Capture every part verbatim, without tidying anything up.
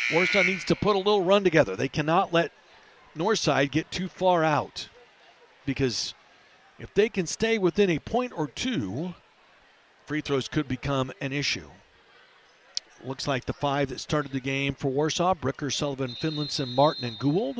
Warsaw needs to put a little run together. They cannot let Northside get too far out, because if they can stay within a point or two, free throws could become an issue. Looks like the five that started the game for Warsaw: Bricker, Sullivan, Finlinson, Martin, and Gould.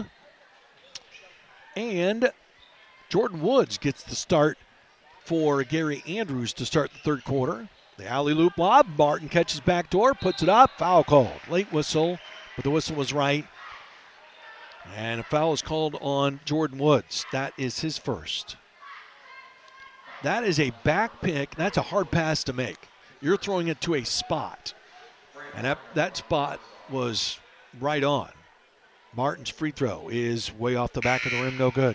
And Jordan Woods gets the start for Gary Andrews to start the third quarter. The alley-loop lob. Martin catches backdoor, puts it up. Foul called. Late whistle, but the whistle was right. And a foul is called on Jordan Woods. That is his first. That is a back pick. That's a hard pass to make. You're throwing it to a spot. And that, that spot was right on. Martin's free throw is way off the back of the rim, no good.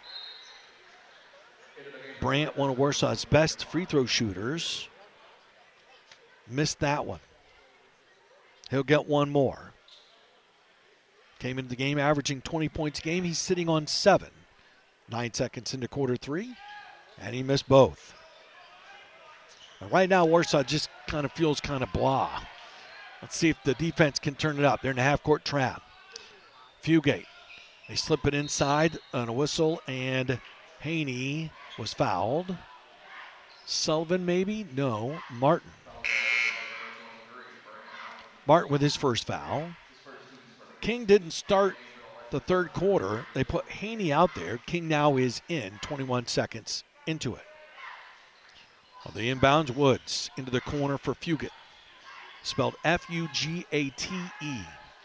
Brandt, one of Warsaw's best free throw shooters, missed that one. He'll get one more. Came into the game averaging twenty points a game. He's sitting on seven. Nine seconds into quarter three, and he missed both. And right now, Warsaw just kind of feels kind of blah. Let's see if the defense can turn it up. They're in a half-court trap. Fugate. They slip it inside on a whistle, and Haney was fouled. Sullivan maybe? No. Martin. Martin with his first foul. King didn't start the third quarter. They put Haney out there. King now is in, twenty-one seconds into it. Well, the inbounds, Woods into the corner for Fugate. Spelled F U G A T E.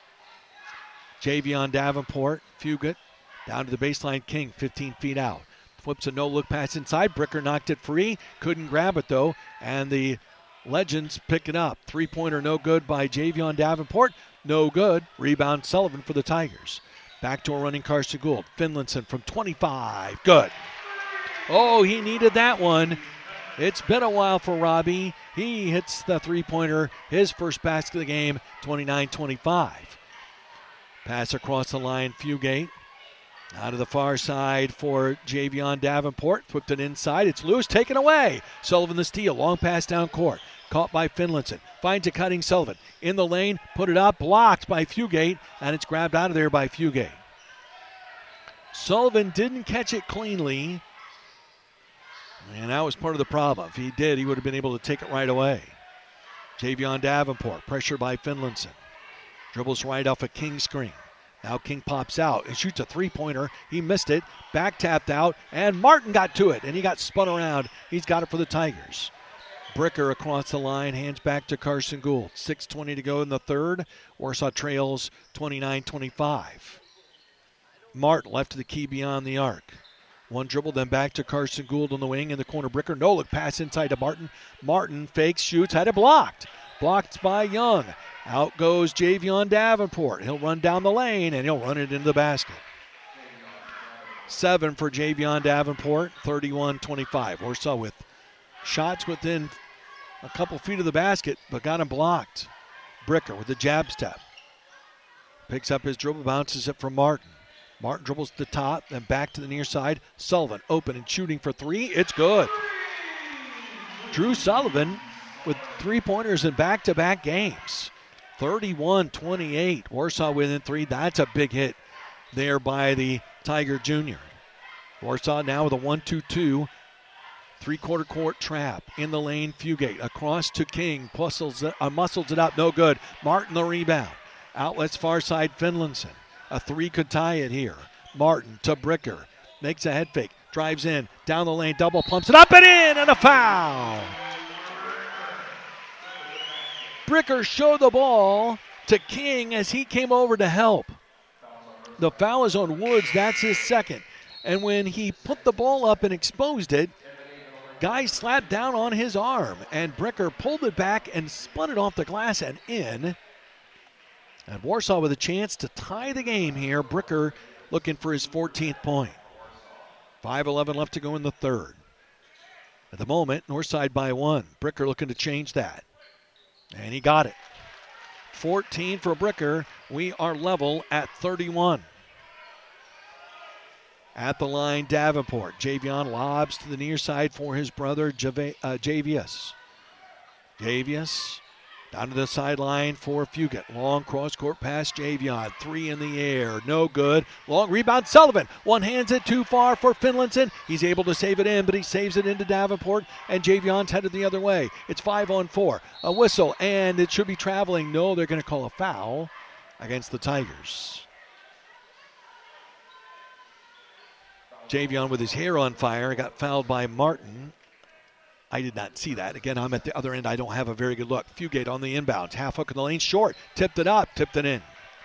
Javion Davenport, Fugate, down to the baseline. King, fifteen feet out. Flips a no-look pass inside. Bricker knocked it free. Couldn't grab it, though. And the Legends pick it up. Three-pointer no good by Javion Davenport. No good. Rebound Sullivan for the Tigers. Backdoor running Carson Gould. Finlinson from twenty-five. Good. Oh, he needed that one. It's been a while for Robbie. He hits the three-pointer. His first basket of the game, twenty-nine twenty-five. Pass across the line, Fugate. Out of the far side for Javion Davenport. Flipped it inside. It's loose. Taken away. Sullivan the steal. Long pass down court. Caught by Finlinson. Finds a cutting Sullivan. In the lane. Put it up. Blocked by Fugate. And it's grabbed out of there by Fugate. Sullivan didn't catch it cleanly. And that was part of the problem. If he did, he would have been able to take it right away. Javion Davenport. Pressure by Finlinson. Dribbles right off a King screen. Now King pops out and shoots a three-pointer. He missed it. Back tapped out. And Martin got to it. And he got spun around. He's got it for the Tigers. Bricker across the line. Hands back to Carson Gould. six twenty to go in the third. Warsaw trails twenty-nine twenty-five. Martin left to the key beyond the arc. One dribble, then back to Carson Gould on the wing in the corner. Bricker, no look pass inside to Martin. Martin fakes, shoots, had it blocked. Blocked by Young. Out goes Javion Davenport. He'll run down the lane, and he'll run it into the basket. Seven for Javion Davenport, thirty-one twenty-five. Warsaw with shots within a couple feet of the basket, but got him blocked. Bricker with the jab step. Picks up his dribble, bounces it from Martin. Martin dribbles to the top, then back to the near side. Sullivan open and shooting for three. It's good. Drew Sullivan with three-pointers in back-to-back games. thirty-one twenty-eight. Warsaw within three. That's a big hit there by the Tiger Junior. Warsaw now with a one two two. Three-quarter court trap. In the lane, Fugate. Across to King. Muscles it, uh, muscles it up. No good. Martin the rebound. Outlets far side, Finlinson. A three could tie it here. Martin to Bricker. Makes a head fake. Drives in. Down the lane. Double pumps it up and in. And a foul. Bricker showed the ball to King as he came over to help. The foul is on Woods. That's his second. And when he put the ball up and exposed it, guy slapped down on his arm. And Bricker pulled it back and spun it off the glass and in. And Warsaw with a chance to tie the game here. Bricker looking for his fourteenth point. five eleven left to go in the third. At the moment, Northside by one. Bricker looking to change that. And he got it. fourteen for Bricker. We are level at thirty-one. At the line, Davenport. Javion lobs to the near side for his brother, Jav- uh, Javius. Javius Down to the sideline for Fugate. Long cross-court pass, Javion. Three in the air. No good. Long rebound, Sullivan. One hands it too far for Finlinson. He's able to save it in, but he saves it into Davenport, and Javion's headed the other way. It's five on four. A whistle, and it should be traveling. No, they're going to call a foul against the Tigers. Javion with his hair on fire got fouled by Martin. I did not see that. Again, I'm at the other end. I don't have a very good look. Fugate on the inbounds. Half hook in the lane. Short. Tipped it up. Tipped it in.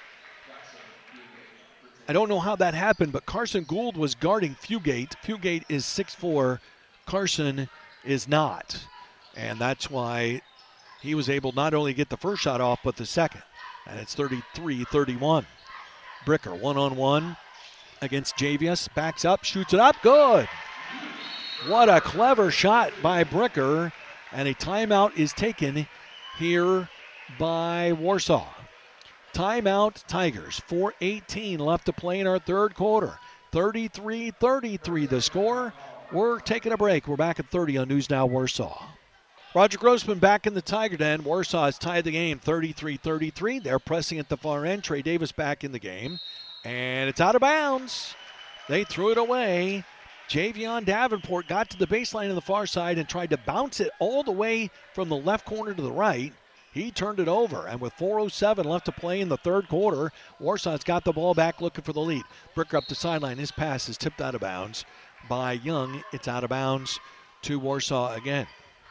I don't know how that happened, but Carson Gould was guarding Fugate. Fugate is six foot four. Carson is not. And that's why he was able not only to get the first shot off, but the second. And it's thirty-three thirty-one. Bricker one-on-one against Javius. Backs up. Shoots it up. Good. What a clever shot by Bricker, and a timeout is taken here by Warsaw. Timeout Tigers, four eighteen left to play in our third quarter. thirty-three thirty-three the score. We're taking a break. We're back at thirty on News Now Warsaw. Roger Grossman back in the Tiger Den. Warsaw has tied the game thirty-three thirty-three. They're pressing at the far end. Trey Davis back in the game, and it's out of bounds. They threw it away. Javion Davenport got to the baseline on the far side and tried to bounce it all the way from the left corner to the right. He turned it over, and with four oh seven left to play in the third quarter, Warsaw's got the ball back looking for the lead. Bricker up the sideline. His pass is tipped out of bounds by Young. It's out of bounds to Warsaw again.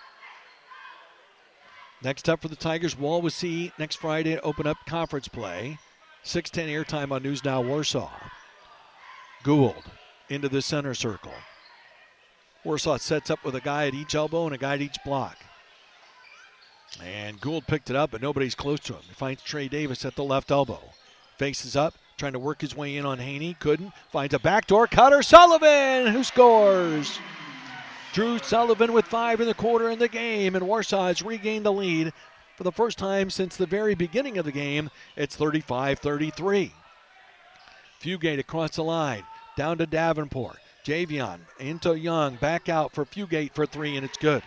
Next up for the Tigers, Wall with C next Friday to open up conference play. six ten airtime on News Now Warsaw. Gould into the center circle. Warsaw sets up with a guy at each elbow and a guy at each block. And Gould picked it up, but nobody's close to him. He finds Trey Davis at the left elbow. Faces up, trying to work his way in on Haney. Couldn't. Finds a backdoor cutter. Sullivan, who scores. Drew Sullivan with five in the quarter in the game, and Warsaw has regained the lead for the first time since the very beginning of the game. It's thirty-five thirty-three. Fugate across the line. Down to Davenport. Javion into Young. Back out for Fugate for three, and it's good.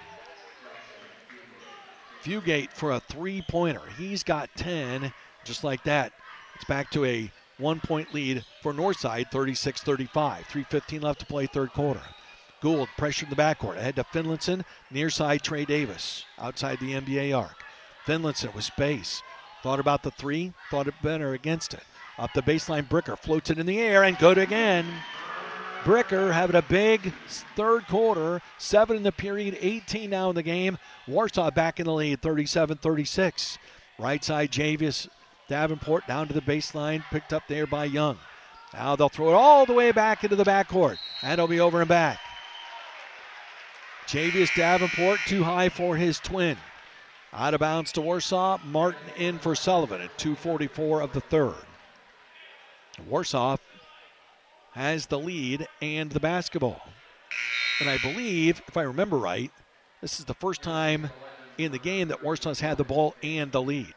Fugate for a three-pointer. He's got ten. Just like that, it's back to a one-point lead for Northside, thirty-six thirty-five. three fifteen left to play third quarter. Gould pressured the backcourt. Ahead to Finlinson. Near side, Trey Davis. Outside the N B A arc. Finlinson with space. Thought about the three. Thought it better against it. Up the baseline, Bricker floats it in the air and good again. Bricker having a big third quarter. Seven in the period, eighteen now in the game. Warsaw back in the lead, thirty-seven thirty-six. Right side, Javius Davenport down to the baseline, picked up there by Young. Now they'll throw it all the way back into the backcourt, and it'll be over and back. Javius Davenport too high for his twin. Out of bounds to Warsaw. Martin in for Sullivan at two forty-four of the third. Warsaw has the lead and the basketball. And I believe, if I remember right, this is the first time in the game that Warsaw's had the ball and the lead.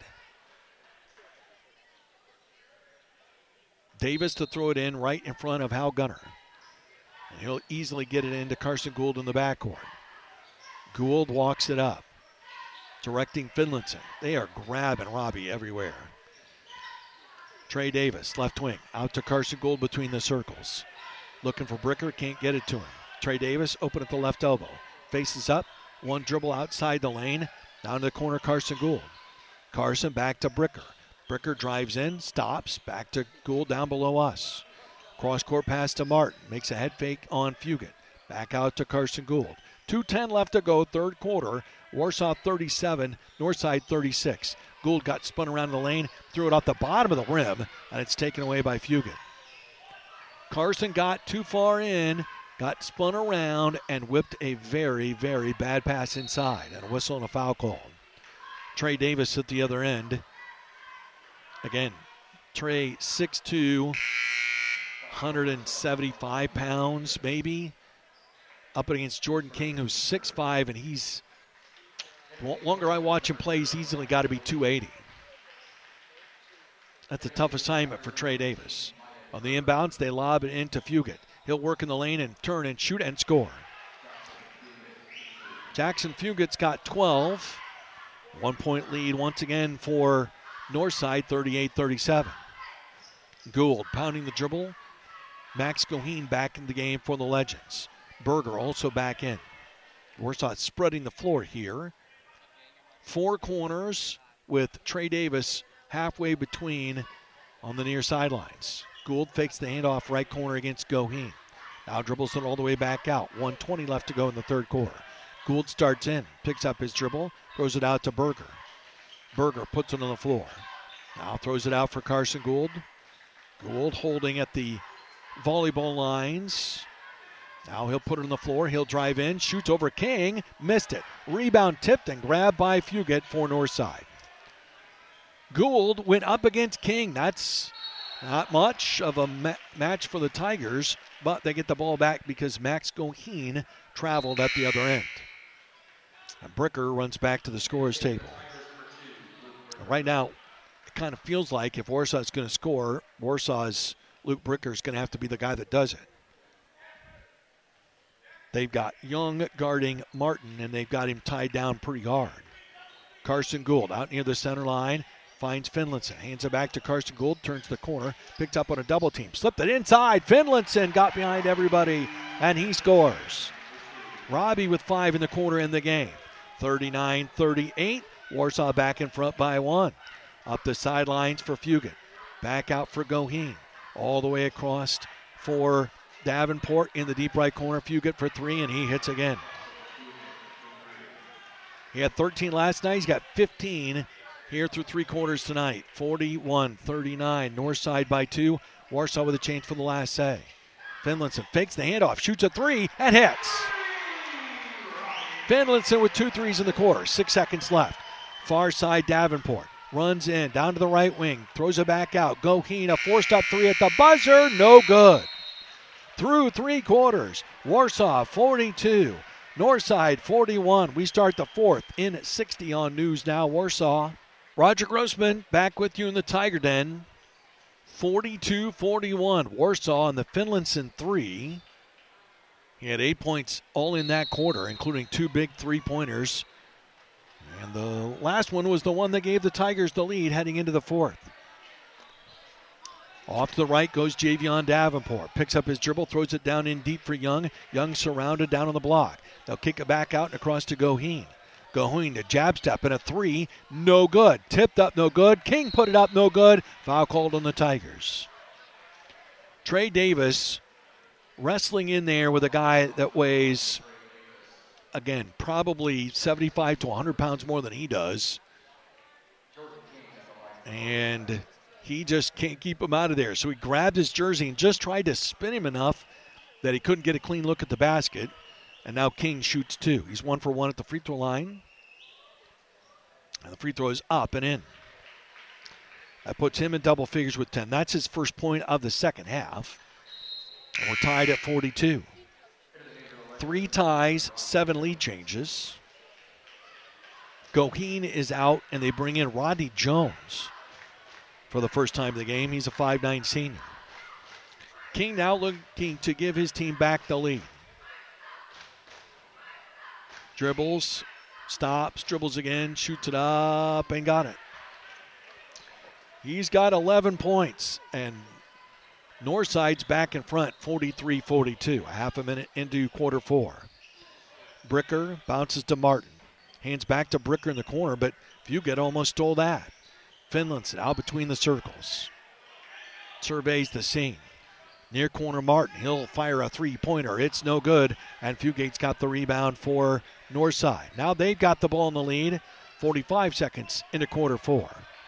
Davis to throw it in right in front of Hal Gunner. And he'll easily get it into Carson Gould in the backcourt. Gould walks it up. Directing Finlinson. They are grabbing Robbie everywhere. Trey Davis, left wing, out to Carson Gould between the circles. Looking for Bricker, can't get it to him. Trey Davis, open at the left elbow. Faces up, one dribble outside the lane. Down to the corner, Carson Gould. Carson back to Bricker. Bricker drives in, stops, back to Gould down below us. Cross-court pass to Martin, makes a head fake on Fugate. Back out to Carson Gould. two ten left to go, third quarter. Warsaw thirty-seven, Northside thirty-six. Gould got spun around the lane, threw it off the bottom of the rim, and it's taken away by Fugate. Carson got too far in, got spun around, and whipped a very, very bad pass inside, and a whistle and a foul call. Trey Davis at the other end. Again, Trey six two, one hundred seventy-five pounds maybe, up against Jordan King, who's six five, and he's, the longer I watch him play, he's easily got to be two eighty. That's a tough assignment for Trey Davis. On the inbounds, they lob it into Fugate. He'll work in the lane and turn and shoot and score. Jackson Fugate's got twelve. One-point lead once again for Northside, thirty-eight thirty-seven. Gould pounding the dribble. Max Goheen back in the game for the Legends. Berger also back in. Warsaw spreading the floor here. Four corners with Trey Davis halfway between on the near sidelines. Gould fakes the handoff right corner against Goheen. Now dribbles it all the way back out. one twenty left to go in the third quarter. Gould starts in, picks up his dribble, throws it out to Berger. Berger puts it on the floor. Now throws it out for Carson Gould. Gould holding at the volleyball lines. Now he'll put it on the floor. He'll drive in, shoots over King, missed it. Rebound tipped and grabbed by Fugate for Northside. Gould went up against King. That's not much of a ma- match for the Tigers, but they get the ball back because Max Goheen traveled at the other end. And Bricker runs back to the scorer's table. Right now, it kind of feels like if Warsaw's going to score, Warsaw's Luke Bricker is going to have to be the guy that does it. They've got Young guarding Martin, and they've got him tied down pretty hard. Carson Gould out near the center line, finds Finlinson, hands it back to Carson Gould, turns the corner, picked up on a double team, slipped it inside. Finlinson got behind everybody, and he scores. Robbie with five in the quarter in the game. thirty-nine thirty-eight, Warsaw back in front by one. Up the sidelines for Fugate. Back out for Goheen. All the way across for Davenport in the deep right corner. Fugate for three, and he hits again. He had thirteen last night. He's got fifteen here through three quarters tonight. forty-one thirty-nine. Northside by two. Warsaw with a change for the last say. Finlinson fakes the handoff, shoots a three, and hits. Finlinson with two threes in the quarter. Six seconds left. Far side Davenport. Runs in, down to the right wing. Throws it back out. Goheen, a forced-up three at the buzzer. No good. Through three quarters. Warsaw forty-two. Northside forty-one. We start the fourth in sixty on News Now. Warsaw. Roger Grossman back with you in the Tiger Den. forty-two forty-one. Warsaw on the Finlinson three. He had eight points all in that quarter, including two big three-pointers. And the last one was the one that gave the Tigers the lead heading into the fourth. Off to the right goes Javion Davenport. Picks up his dribble, throws it down in deep for Young. Young surrounded down on the block. They'll kick it back out and across to Goheen. Goheen to jab step and a three. No good. Tipped up, no good. King put it up, no good. Foul called on the Tigers. Trey Davis wrestling in there with a guy that weighs, again, probably seventy-five to one hundred pounds more than he does. And he just can't keep him out of there. So he grabbed his jersey and just tried to spin him enough that he couldn't get a clean look at the basket. And now King shoots two. He's one for one at the free throw line. And the free throw is up and in. That puts him in double figures with ten. That's his first point of the second half. And we're tied at forty-two. Three ties, seven lead changes. Goheen is out, and they bring in Rodney Jones for the first time in the game. He's a five nine senior. King now looking to give his team back the lead. Dribbles, stops, dribbles again, shoots it up, and got it. He's got eleven points, and Northside's back in front, forty-three forty-two, a half a minute into quarter four. Bricker bounces to Martin. Hands back to Bricker in the corner, but Fugate almost stole that. Finlinson out between the circles. Surveys the scene. Near corner Martin, he'll fire a three-pointer. It's no good, and Fugate's got the rebound for Northside. Now they've got the ball in the lead, forty-five seconds into quarter four.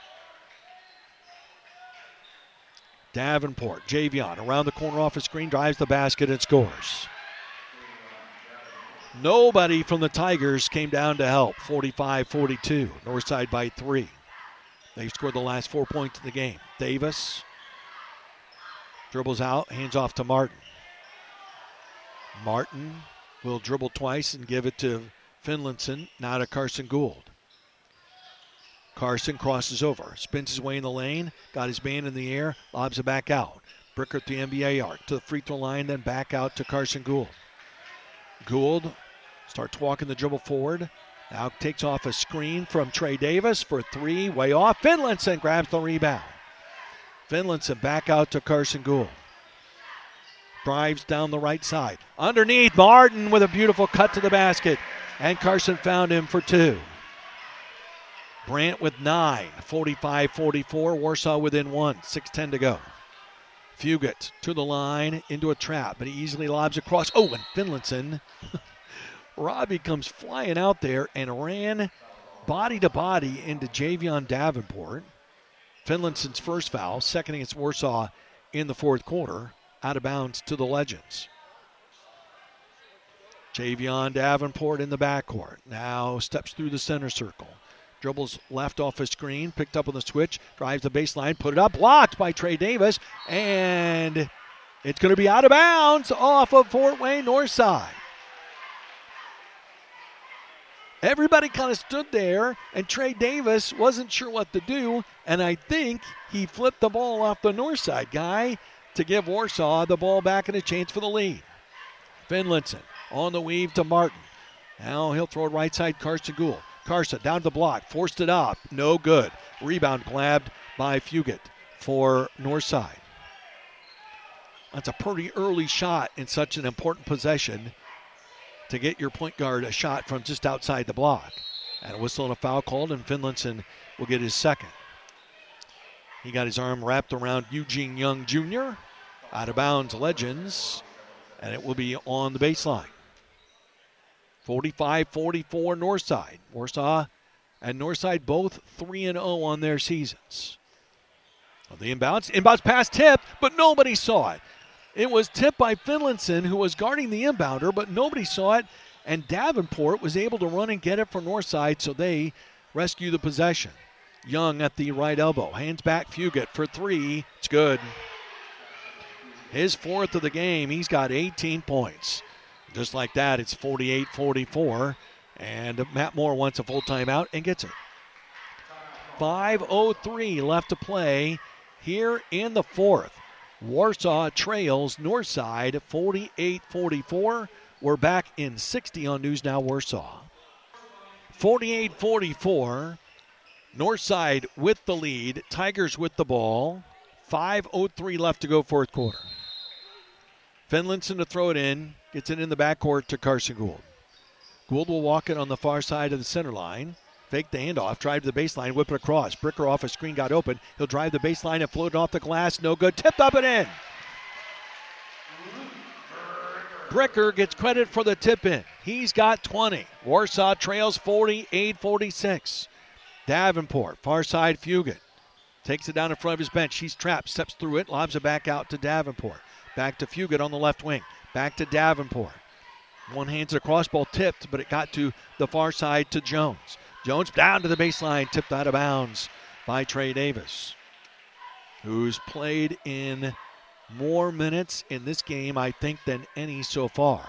Davenport, Javion, around the corner off a screen, drives the basket and scores. Nobody from the Tigers came down to help, forty-five forty-two. Northside by three. They've scored the last four points in the game. Davis dribbles out, hands off to Martin. Martin will dribble twice and give it to Finlinson, now to Carson Gould. Carson crosses over, spins his way in the lane, got his man in the air, lobs it back out. Bricker at the N B A arc to the free throw line, then back out to Carson Gould. Gould starts walking the dribble forward, Now takes off a screen from Trey Davis for three, way off. Finlinson grabs the rebound. Finlinson back out to Carson Gould. Drives down the right side. Underneath, Martin with a beautiful cut to the basket. And Carson found him for two. Brant with nine, forty-five forty-four. Warsaw within one, six ten to go. Fugit to the line, into a trap, but he easily lobs across. Oh, and Finlinson. Robbie comes flying out there and ran body to body into Javion Davenport. Finlinson's first foul, second against Warsaw in the fourth quarter. Out of bounds to the Legends. Javion Davenport in the backcourt. Now steps through the center circle. Dribbles left off a screen, picked up on the switch, drives the baseline, put it up, blocked by Trey Davis, and it's going to be out of bounds off of Fort Wayne Northside. Everybody kind of stood there, and Trey Davis wasn't sure what to do, and I think he flipped the ball off the Northside guy to give Warsaw the ball back and a chance for the lead. Finlinson on the weave to Martin. Now he'll throw it right side, Carson Gould. Carson down the block, forced it up, no good. Rebound grabbed by Fugit for Northside. That's a pretty early shot in such an important possession to get your point guard a shot from just outside the block. And a whistle and a foul called, and Finlinson will get his second. He got his arm wrapped around Eugene Young Junior Out of bounds, Legends, and it will be on the baseline. forty-five forty-four Northside. Warsaw and Northside both three and oh on their seasons. The inbounds, inbounds pass tip, but nobody saw it. It was tipped by Finlinson, who was guarding the inbounder, but nobody saw it, and Davenport was able to run and get it for Northside, so they rescue the possession. Young at the right elbow, hands back Fugit for three. It's good. His fourth of the game. He's got eighteen points. Just like that, it's forty-eight forty-four, and Matt Moore wants a full timeout and gets it. five oh three left to play here in the fourth. Warsaw trails Northside forty-eight forty-four. We're back in sixty on News Now Warsaw. forty-eight forty-four. Northside with the lead. Tigers with the ball. five oh three left to go fourth quarter. Finlinson to throw it in. Gets it in the backcourt to Carson Gould. Gould will walk it on the far side of the center line. Fake the handoff. Drive to the baseline. Whip it across. Bricker off a screen. Got open. He'll drive the baseline and float it off the glass. No good. Tipped up and in. Bricker gets credit for the tip in. He's got twenty. Warsaw trails forty-eight forty-six. Davenport, far side Fugit. Takes it down in front of his bench. He's trapped, steps through it, lobs it back out to Davenport. Back to Fugit on the left wing. Back to Davenport. One hand's across, ball tipped, but it got to the far side to Jones. Jones down to the baseline, tipped out of bounds by Trey Davis, who's played in more minutes in this game, I think, than any so far.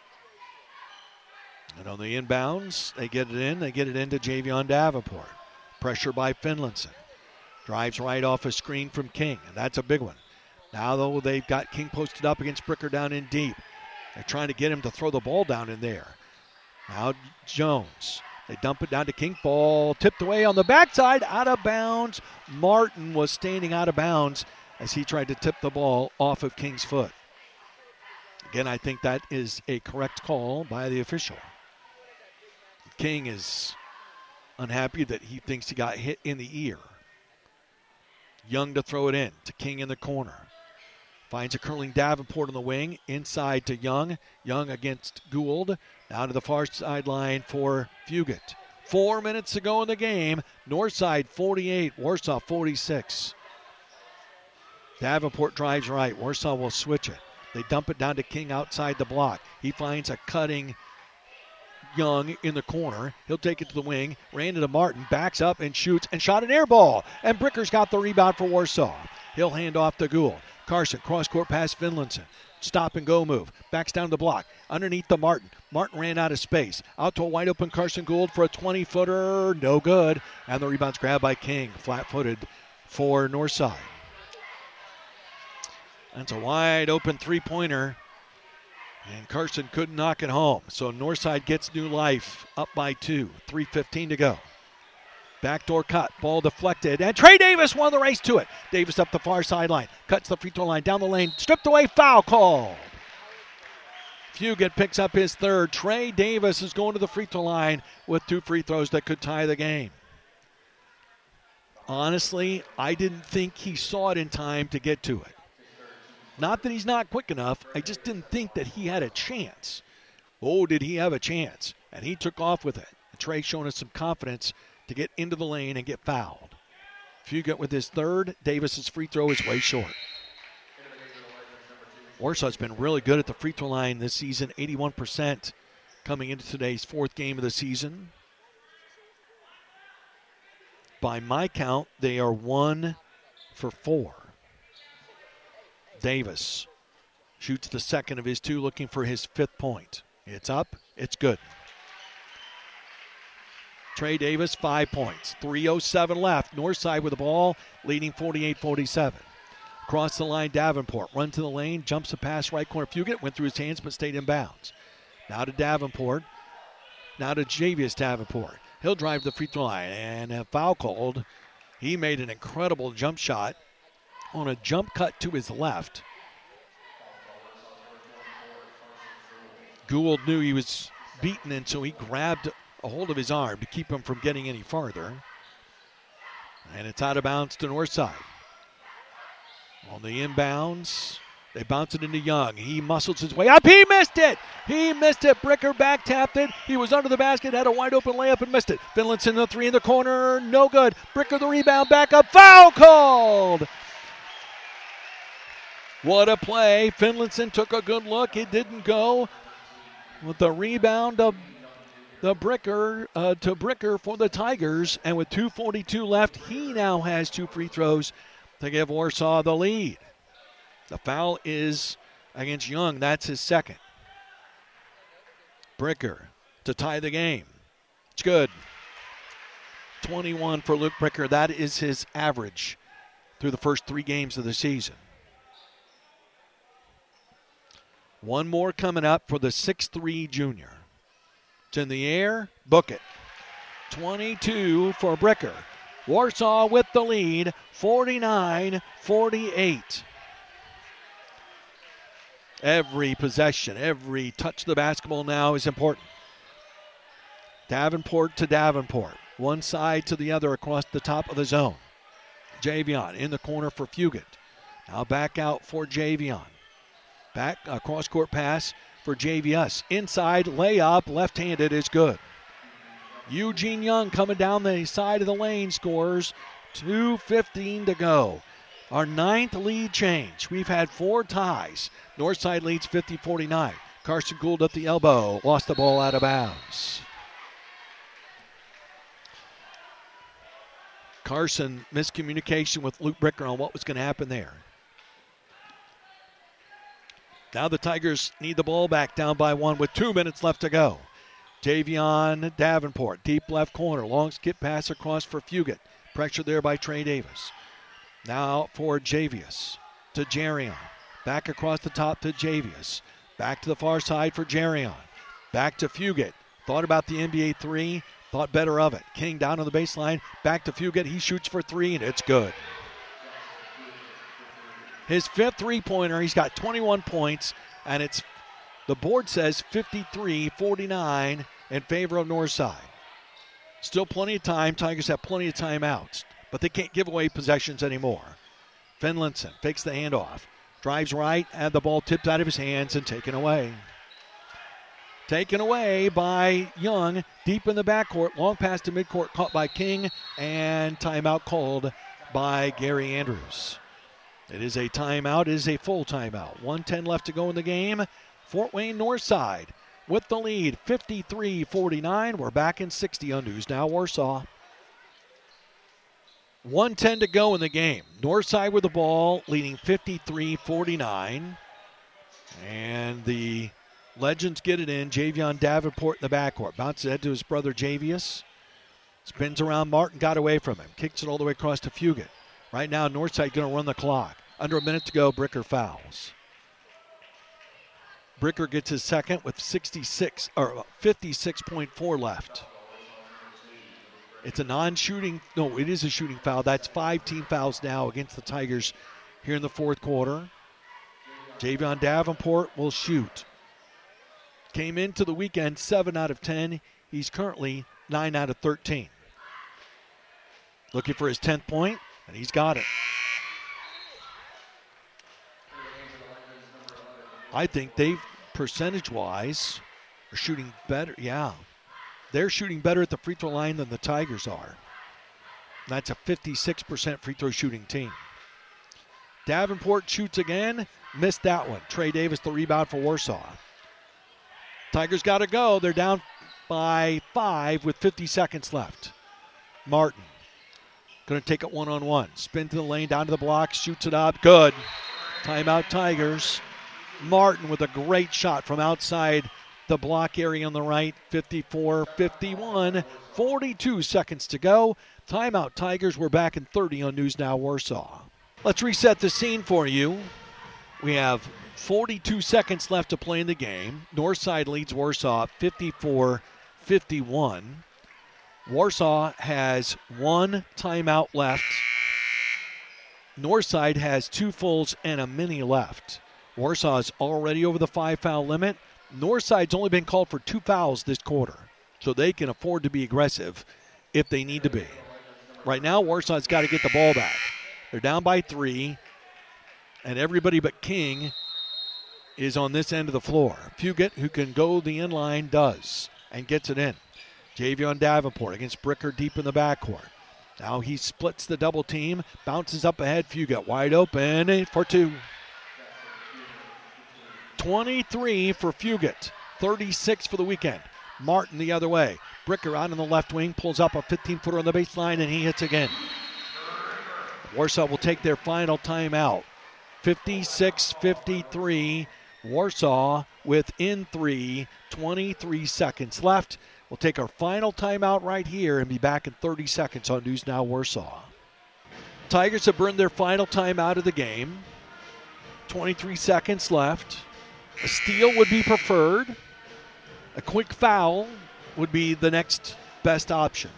And on the inbounds, they get it in. They get it into Javion Davenport. Pressure by Finlinson. Drives right off a screen from King, and that's a big one. Now, though, they've got King posted up against Bricker down in deep. They're trying to get him to throw the ball down in there. Now, Jones. They dump it down to King. Ball tipped away on the backside, out of bounds. Martin was standing out of bounds as he tried to tip the ball off of King's foot. Again, I think that is a correct call by the official. King is unhappy that he thinks he got hit in the ear. Young to throw it in to King in the corner. Finds a curling Davenport on the wing. Inside to Young. Young against Gould. Now to the far sideline for Fugit. Four minutes to go in the game. Northside forty-eight, Warsaw forty-six. Davenport drives right. Warsaw will switch it. They dump it down to King outside the block. He finds a cutting Young in the corner. He'll take it to the wing. Ran into Martin. Backs up and shoots and shot an air ball. And Bricker's got the rebound for Warsaw. He'll hand off to Gould. Carson, cross-court pass Finlinson. Stop and go move. Backs down the block. Underneath the Martin. Martin ran out of space. Out to a wide open Carson Gould for a twenty-footer. No good. And the rebound's grabbed by King. Flat-footed for Northside. That's a wide open three-pointer And Carson couldn't knock it home. So Northside gets new life, up by two. three fifteen to go. Backdoor cut, ball deflected, and Trey Davis won the race to it. Davis up the far sideline, cuts the free throw line, down the lane, stripped away, foul call. Fugate picks up his third. Trey Davis is going to the free throw line with two free throws that could tie the game. Honestly, I didn't think he saw it in time to get to it. Not that he's not quick enough, I just didn't think that he had a chance. Oh, did he have a chance? And he took off with it. Trey showing us some confidence to get into the lane and get fouled. Fugate with his third. Davis's free throw is way short. Warsaw's been really good at the free throw line this season, eighty-one percent coming into today's fourth game of the season. By my count, they are one for four. Davis shoots the second of his two, looking for his fifth point. It's up. It's good. Trey Davis, five points. three oh seven left. Northside with the ball, leading forty-eight forty-seven. Across the line, Davenport. Run to the lane, jumps a pass, right corner. Fugate went through his hands but stayed in bounds. Now to Davenport. Now to Javius Davenport. He'll drive the free throw line, and a foul called. He made an incredible jump shot on a jump cut to his left. Gould knew he was beaten, and so he grabbed a hold of his arm to keep him from getting any farther. And it's out of bounds to Northside. On the inbounds, they bounce it into Young. He muscles his way up. He missed it. He missed it. Bricker back tapped it. He was under the basket, had a wide open layup and missed it. Finlinson the three in the corner. No good. Bricker the rebound, back up. Foul called. What a play. Finlinson took a good look. It didn't go. With the rebound of the Bricker uh, to Bricker for the Tigers. And with two forty-two left, he now has two free throws to give Warsaw the lead. The foul is against Young. That's his second. Bricker to tie the game. It's good. twenty-one for Luke Bricker. That is his average through the first three games of the season. One more coming up for the six three junior. It's in the air. Book it. twenty-two for Bricker. Warsaw with the lead, forty-nine forty-eight. Every possession, every touch of the basketball now is important. Davenport to Davenport. One side to the other across the top of the zone. Javion in the corner for Fugate. Now back out for Javion. Back, a cross-court pass for Javius. Inside, layup, left-handed is good. Eugene Young coming down the side of the lane scores. two fifteen to go. Our ninth lead change. We've had four ties. Northside leads fifty forty-nine. Carson Gould at the elbow. Lost the ball out of bounds. Carson, miscommunication with Luke Bricker on what was going to happen there. Now the Tigers need the ball back, down by one with two minutes left to go. Javion Davenport, deep left corner. Long skip pass across for Fugate. Pressure there by Trey Davis. Now for Javius to Jerion. Back across the top to Javius. Back to the far side for Jerion. Back to Fugate. Thought about the N B A three. Thought better of it. King down on the baseline. Back to Fugate. He shoots for three, and it's good. His fifth three-pointer. He's got twenty-one points, and it's, the board says fifty-three forty-nine in favor of Northside. Still plenty of time. Tigers have plenty of timeouts, but they can't give away possessions anymore. Finlinson fakes the handoff. Drives right, and the ball tipped out of his hands and taken away. Taken away by Young, deep in the backcourt. Long pass to midcourt, caught by King, and timeout called by Gary Andrews. It is a timeout. It is a full timeout. one ten left to go in the game. Fort Wayne Northside with the lead, fifty-three forty-nine. We're back in sixty on News Now Warsaw. one ten to go in the game. Northside with the ball, leading fifty-three forty-nine. And the Legends get it in. Javion Davenport in the backcourt. Bounces ahead to his brother Javius. Spins around Martin, got away from him. Kicks it all the way across to Fugate. Right now, Northside going to run the clock. Under a minute to go, Bricker fouls. Bricker gets his second with sixty-six or fifty-six point four left. It's a non-shooting, no, it is a shooting foul. That's five team fouls now against the Tigers here in the fourth quarter. Javion Davenport will shoot. Came into the weekend seven out of ten. He's currently nine out of thirteen. Looking for his tenth point, and he's got it. I think they, percentage-wise, are shooting better. Yeah. They're shooting better at the free throw line than the Tigers are. That's a fifty-six percent free throw shooting team. Davenport shoots again. Missed that one. Trey Davis, the rebound for Warsaw. Tigers got to go. They're down by five with fifty seconds left. Martin going to take it one-on-one. Spin to the lane, down to the block, shoots it up. Good. Timeout Tigers. Martin with a great shot from outside the block area on the right. fifty-four fifty-one. forty-two seconds to go. Timeout Tigers. We're back in thirty on News Now Warsaw. Let's reset the scene for you. We have forty-two seconds left to play in the game. Northside leads Warsaw fifty-four fifty-one. Warsaw has one timeout left. Northside has two fulls and a mini left. Warsaw is already over the five-foul limit. Northside's only been called for two fouls this quarter, so they can afford to be aggressive if they need to be. Right now, Warsaw's got to get the ball back. They're down by three, and everybody but King is on this end of the floor. Fugit, who can go the inline, does, and gets it in. Javion Davenport against Bricker deep in the backcourt. Now he splits the double team, bounces up ahead. Fugit wide open for two. twenty-three for Fugit, thirty-six for the weekend. Martin the other way. Bricker out on the left wing, pulls up a fifteen-footer on the baseline, and he hits again. Warsaw will take their final timeout. fifty-six fifty-three. Warsaw within three, twenty-three seconds left. We'll take our final timeout right here and be back in thirty seconds on News Now Warsaw. Tigers have burned their final timeout of the game. twenty-three seconds left. A steal would be preferred. A quick foul would be the next best option.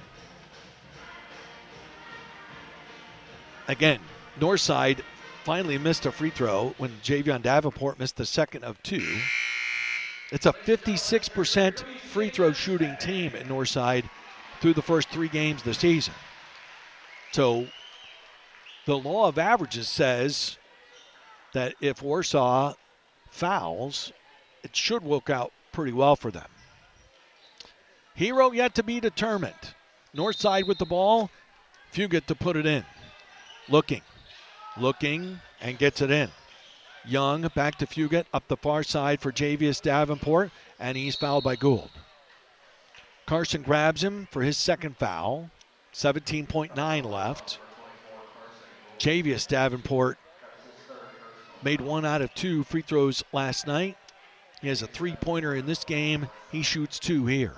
Again, Northside finally missed a free throw when Javion Davenport missed the second of two. It's a fifty-six percent free throw shooting team at Northside through the first three games of the season. So the law of averages says that if Warsaw fouls, it should work out pretty well for them. Hero yet to be determined. Northside with the ball. Fugit to put it in. Looking. Looking and gets it in. Young back to Fugit up the far side for Javius Davenport, and he's fouled by Gould. Carson grabs him for his second foul. seventeen point nine left. Javius Davenport made one out of two free throws last night. He has a three-pointer in this game. He shoots two here.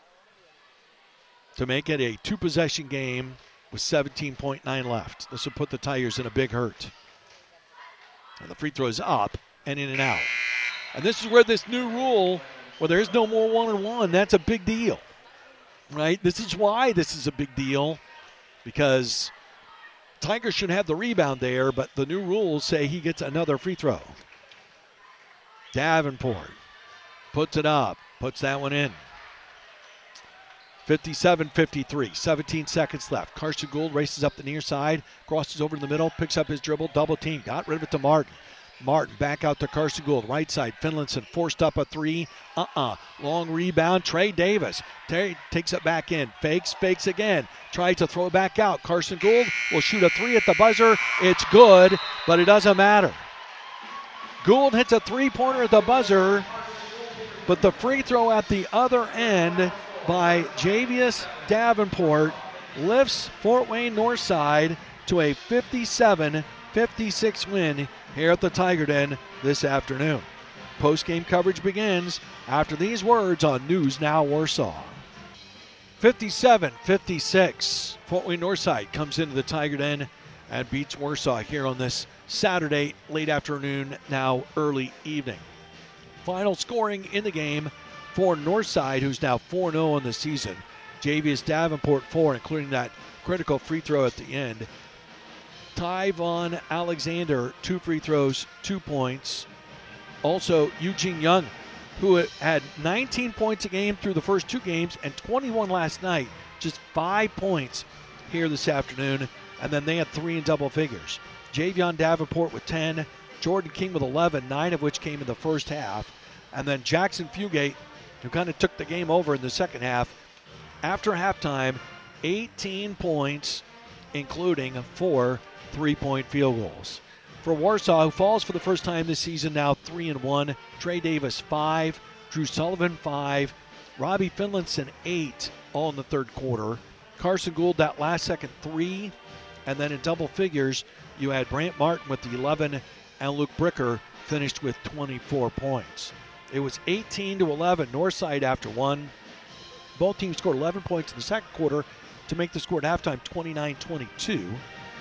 To make it a two-possession game with seventeen point nine left. This will put the Tigers in a big hurt. And the free throw is up and in and out. And this is where this new rule, where there is no more one-on-one, that's a big deal, right? This is why this is a big deal, because Tigers should have the rebound there, but the new rules say he gets another free throw. Davenport puts it up, puts that one in. fifty-seven fifty-three, seventeen seconds left. Carson Gould races up the near side, crosses over to the middle, picks up his dribble, double team, got rid of it to Martin. Martin back out to Carson Gould, right side. Finlayson forced up a three. Uh-uh. Long rebound. Trey Davis Terry takes it back in. Fakes, fakes again. Tries to throw it back out. Carson Gould will shoot a three at the buzzer. It's good, but it doesn't matter. Gould hits a three-pointer at the buzzer, but the free throw at the other end by Javius Davenport lifts Fort Wayne Northside to a fifty-seven fifty-six win here at the Tiger Den this afternoon. Post-game coverage begins after these words on News Now Warsaw. fifty-seven fifty-six. Fort Wayne Northside comes into the Tiger Den and beats Warsaw here on this Saturday late afternoon, now early evening. final scoring in the game for Northside, who's now four and oh on the season. Javius Davenport, four, including that critical free throw at the end. Tyvon Alexander, two free throws, two points. Also, Eugene Young, who had nineteen points a game through the first two games and twenty-one last night, just five points here this afternoon, and then they had three in double figures. Javion Davenport with ten, Jordan King with eleven, nine of which came in the first half, and then Jackson Fugate, who kind of took the game over in the second half. After halftime, eighteen points, including four three-point field goals. For Warsaw, who falls for the first time this season, now three and one. Trey Davis five, Drew Sullivan five, Robbie Finlinson eight, all in the third quarter. Carson Gould that last second three, and then in double figures you had Brant Martin with the eleven, and Luke Bricker finished with twenty-four points. It was eighteen to eleven, Northside after one. Both teams scored eleven points in the second quarter to make the score at halftime twenty-nine twenty-two.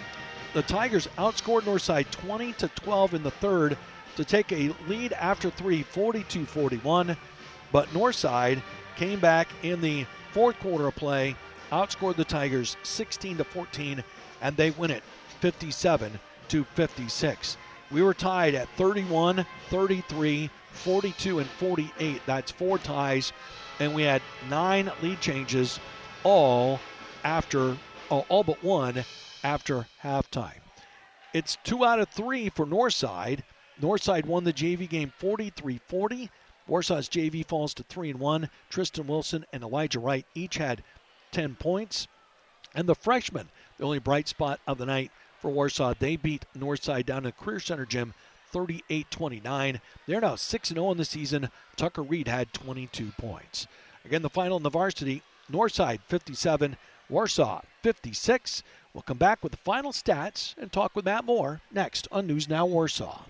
The Tigers outscored Northside twenty to twelve in the third to take a lead after three, forty-two forty-one. But Northside came back in the fourth quarter of play, outscored the Tigers sixteen to fourteen, and they win it fifty-seven to fifty-six. We were tied at thirty-one, thirty-three, forty-two, and forty-eight. That's four ties, and we had nine lead changes, all after, oh, all but one after halftime. It's two out of three for Northside. Northside won the J V game forty-three forty. Warsaw's J V falls to three and one. Tristan Wilson and Elijah Wright each had ten points. And the freshmen, the only bright spot of the night for Warsaw, they beat Northside down in the Career Center gym thirty-eight twenty-nine. They're now six and oh in the season. Tucker Reed had twenty-two points. Again, the final in the varsity, Northside fifty-seven, Warsaw fifty-six. We'll come back with the final stats and talk with Matt Moore next on News Now Warsaw.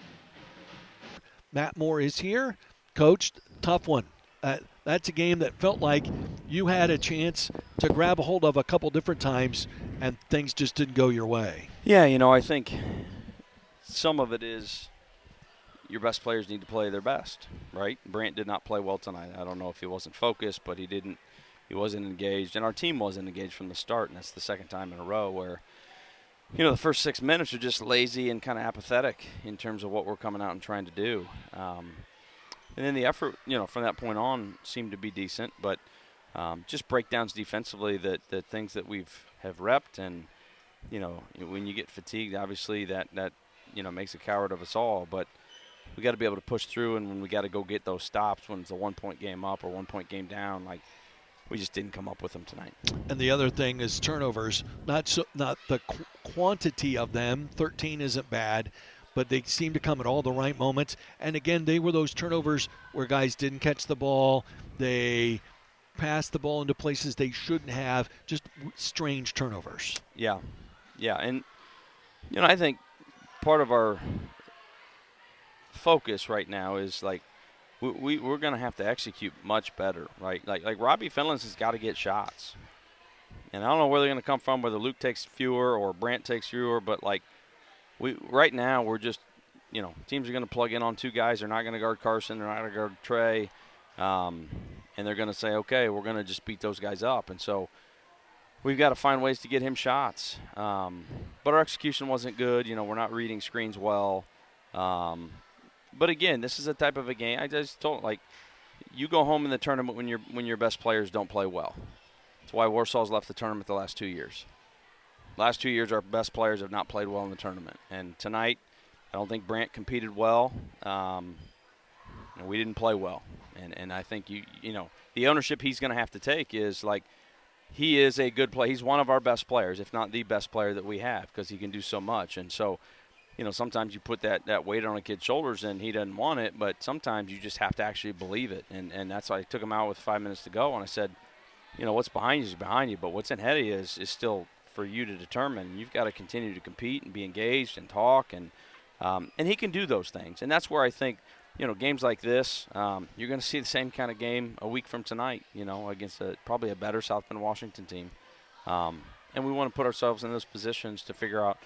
Matt Moore is here. Coach, tough one. Uh, that's a game that felt like you had a chance to grab a hold of a couple different times, and things just didn't go your way. Yeah, you know, I think some of it is your best players need to play their best, right? Brant did not play well tonight. I don't know if he wasn't focused, but he didn't. He wasn't engaged, and our team wasn't engaged from the start, and that's the second time in a row where, you know, the first six minutes are just lazy and kind of apathetic in terms of what we're coming out and trying to do. Um, and then the effort, you know, from that point on seemed to be decent, but um, just breakdowns defensively that, that things that we've have repped, and, you know, when you get fatigued, obviously that, that you know, makes a coward of us all, but we got to be able to push through, and when we got to go get those stops when it's a one-point game up or one-point game down, like, we just didn't come up with them tonight. And the other thing is turnovers. Not so, not the qu- quantity of them. thirteen isn't bad, but they seem to come at all the right moments. And again, they were those turnovers where guys didn't catch the ball. They passed the ball into places they shouldn't have. Just strange turnovers. Yeah, yeah. And, you know, I think part of our focus right now is, like, We, we, we're going to have to execute much better, right? Like like Robbie Finlands has got to get shots. And I don't know where they're going to come from, whether Luke takes fewer or Brant takes fewer, but, like, we right now we're just, you know, teams are going to plug in on two guys. They're not going to guard Carson. They're not going to guard Trey. Um, and they're going to say, okay, we're going to just beat those guys up. And so we've got to find ways to get him shots. Um, but our execution wasn't good. You know, we're not reading screens well. Um But again, this is a type of a game. I just told, like, you go home in the tournament when your when your best players don't play well. That's why Warsaw's left the tournament the last two years. Last two years, our best players have not played well in the tournament. And tonight, I don't think Brant competed well. Um, and we didn't play well. And and I think you you know the ownership he's going to have to take is, like, he is a good player. He's one of our best players, if not the best player that we have, because he can do so much. And so, you know, sometimes you put that, that weight on a kid's shoulders and he doesn't want it, but sometimes you just have to actually believe it. And and that's why I took him out with five minutes to go, and I said, you know, what's behind you is behind you, but what's ahead of you is, is still for you to determine. You've got to continue to compete and be engaged and talk, and um, and he can do those things. And that's where I think, you know, games like this, um, you're going to see the same kind of game a week from tonight, you know, against a, probably a better South Bend Washington team. Um, and we want to put ourselves in those positions to figure out,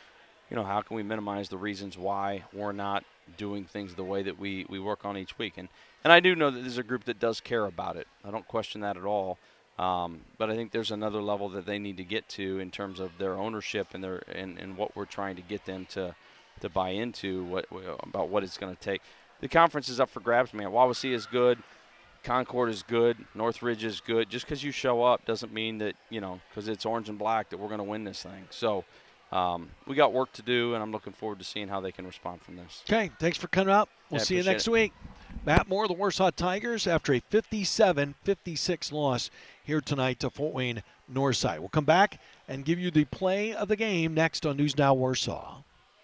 you know, how can we minimize the reasons why we're not doing things the way that we, we work on each week. And, and I do know that there's a group that does care about it. I don't question that at all. Um, but I think there's another level that they need to get to in terms of their ownership and their and, and what we're trying to get them to to buy into what about what it's going to take. The conference is up for grabs, man. Wawasee is good. Concord is good. Northridge is good. Just because you show up doesn't mean that, you know, because it's orange and black that we're going to win this thing. So um, we got work to do, and I'm looking forward to seeing how they can respond from this. Okay, thanks for coming up. We'll yeah, see you next it. week. Matt Moore, the Warsaw Tigers, after a fifty-seven fifty-six loss here tonight to Fort Wayne Northside. We'll come back and give you the play of the game next on News Now Warsaw.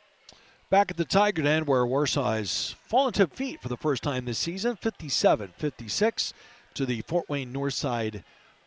Back at the Tiger Den, where Warsaw has fallen to feet for the first time this season, fifty-seven fifty-six to the Fort Wayne Northside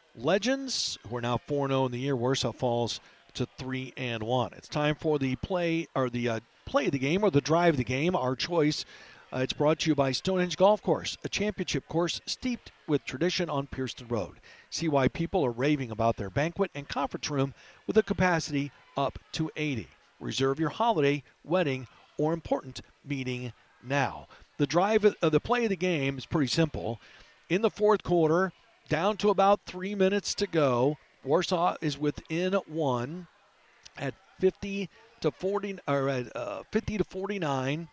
Legends, who are now four and oh in the year. Warsaw falls to three and one. It's time for the play or the uh, play of the game or the drive of the game. Our choice. Uh, it's brought to you by Stonehenge Golf Course, a championship course steeped with tradition on Pearston Road. See why people are raving about their banquet and conference room with a capacity up to eighty. Reserve your holiday, wedding, or important meeting now. The drive of uh, the play of the game is pretty simple. In the fourth quarter, down to about three minutes to go, Warsaw is within one at fifty to forty or at uh, fifty to forty-nine,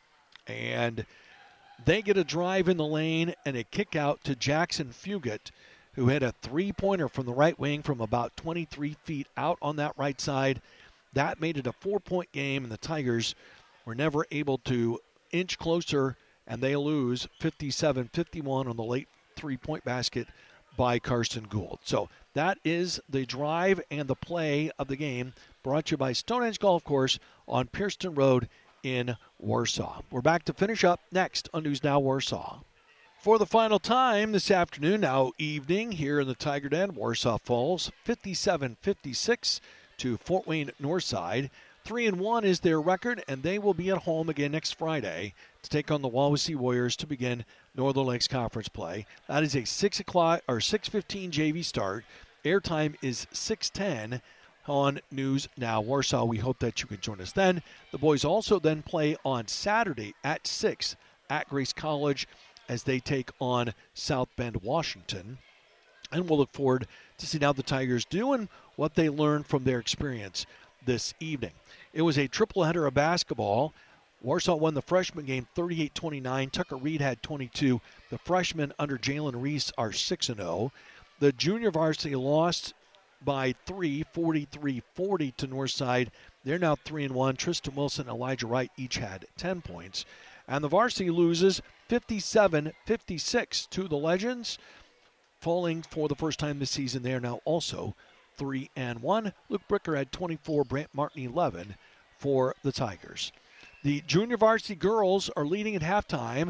and they get a drive in the lane and a kick out to Jackson Fugate, who had a three-pointer from the right wing from about twenty-three feet out on that right side. That made it a four-point game, and the Tigers were never able to inch closer, and they lose fifty-seven fifty-one on the late three-point basket by Karsten Gould. So that is the drive and the play of the game, brought to you by Stonehenge Golf Course on Pearston Road in Warsaw. We're back to finish up next on News Now Warsaw. For the final time this afternoon, now evening, here in the Tiger Den, Warsaw falls fifty-seven fifty-six to Fort Wayne Northside. Three and one is their record, and they will be at home again next Friday to take on the Wawasee Warriors to begin Northern Lakes Conference play. That is a six o'clock or six fifteen J V start. Airtime is six ten on News Now Warsaw. We hope that you can join us then. The boys also then play on Saturday at six at Grace College as they take on South Bend, Washington. And we'll look forward to seeing how the Tigers do and what they learned from their experience this evening. It was a triple header of basketball. Warsaw won the freshman game thirty-eight twenty-nine. Tucker Reed had twenty-two. The freshmen under Jalen Reese are six and oh. The junior varsity lost by three, forty-three forty to Northside. They're now three and one. Tristan Wilson and Elijah Wright each had ten points. And the varsity loses fifty-seven fifty-six to the Legends, falling for the first time this season. They are now also three and one. Luke Bricker had twenty-four, Brant Martin eleven for the Tigers. The junior varsity girls are leading at halftime.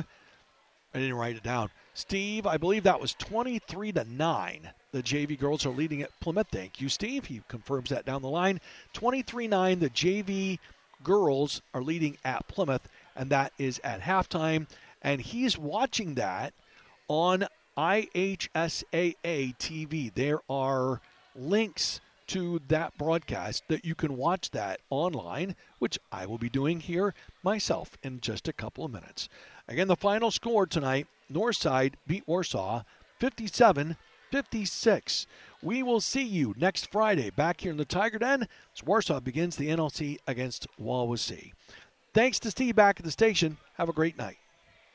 I didn't write it down. Steve, I believe that was twenty-three to nine. The J V girls are leading at Plymouth. Thank you, Steve. He confirms that down the line. twenty-three nine, the J V girls are leading at Plymouth, and that is at halftime. And he's watching that on I H S A A T V. There are links to that broadcast that you can watch that online, which I will be doing here myself in just a couple of minutes. Again, the final score tonight, Northside beat Warsaw fifty-seven fifty-six. We will see you next Friday back here in the Tiger Den as Warsaw begins the N L C against Wawasee. Thanks to Steve back at the station. Have a great night.